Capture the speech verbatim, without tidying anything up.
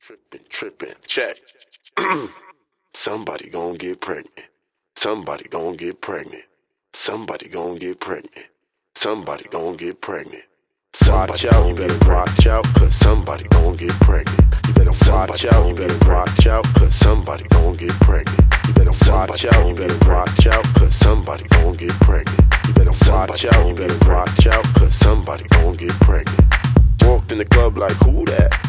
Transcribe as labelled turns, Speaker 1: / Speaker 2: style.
Speaker 1: Trippin', trippin', check. Somebody gon' get pregnant. Somebody gon' get pregnant. Somebody gon' get pregnant. Somebody gon' get pregnant. Watch out, you better watch out, cause somebody gon' get pregnant. You better watch out, you better watch out, cause somebody gon' get pregnant. You better watch out, you better watch out, cause somebody gon' get pregnant. You better watch out, you better watch out, cause somebody gon' get pregnant. Walked in the club like, who that?